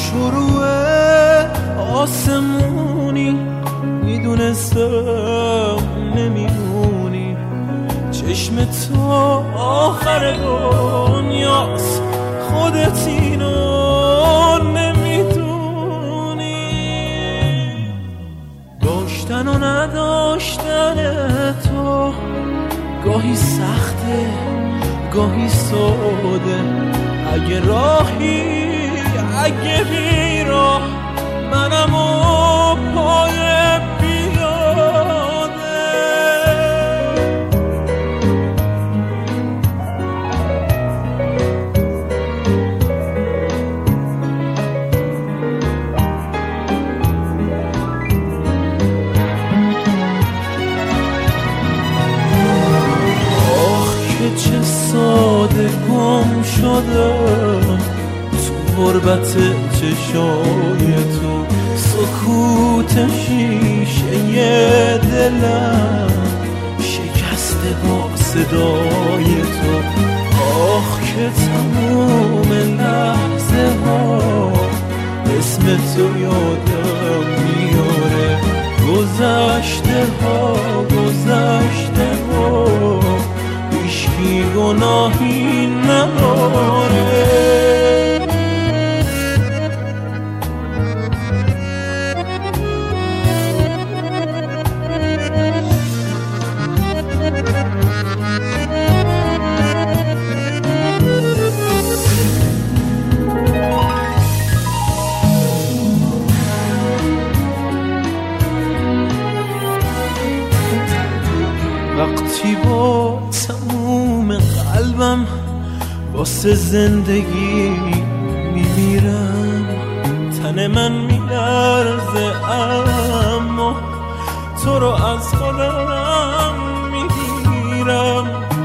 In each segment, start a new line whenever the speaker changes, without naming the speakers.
شروع آسمونی میدونستم نمیمونی، چشم تو آخر دنیاست، خودت اینو نمیدونی. داشتن و نداشتن تو گاهی سخته گاهی ساده، اگه راهی اگه بی راه منم و پای بیاده. آخ که چه ساده گم شدم غربت چشای تو، سکوت شیشه دلم شکسته با صدای تو. آخ که تموم لحظه ها اسم تو یادم میاره، گذشته ها هیچکی گناهی نداره. وقتی با تموم قلبم واسه زندگی میمیرم، تن من میلرزه اما تو رو از خودم میگیرم.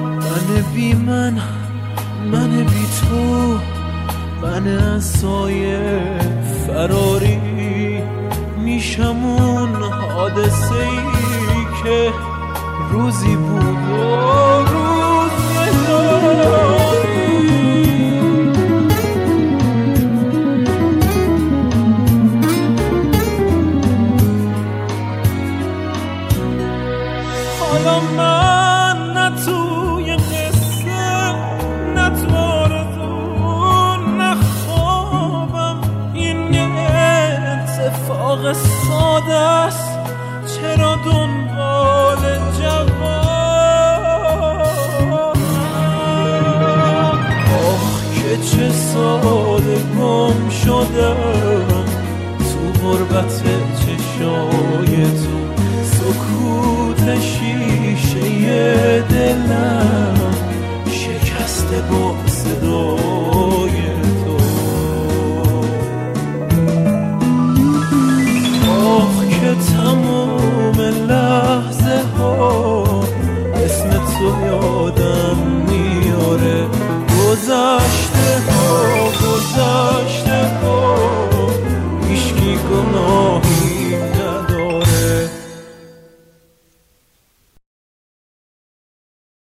من بی تو، من از سایه فراری میشم اون حادثه ای که روزی بود و روز نداری. حالا من نه توی قصه نه تو آرزو نه خوابم، این یه اتفاق ساده است، چرا دنبال جواب؟ آخ که چه ساده گم شدم تو غربت چشای تو، سکوت شیشه دلم شکسته با صدای تو. آخ که تموم لحظه ها اسم تو یادم میاره، گذشته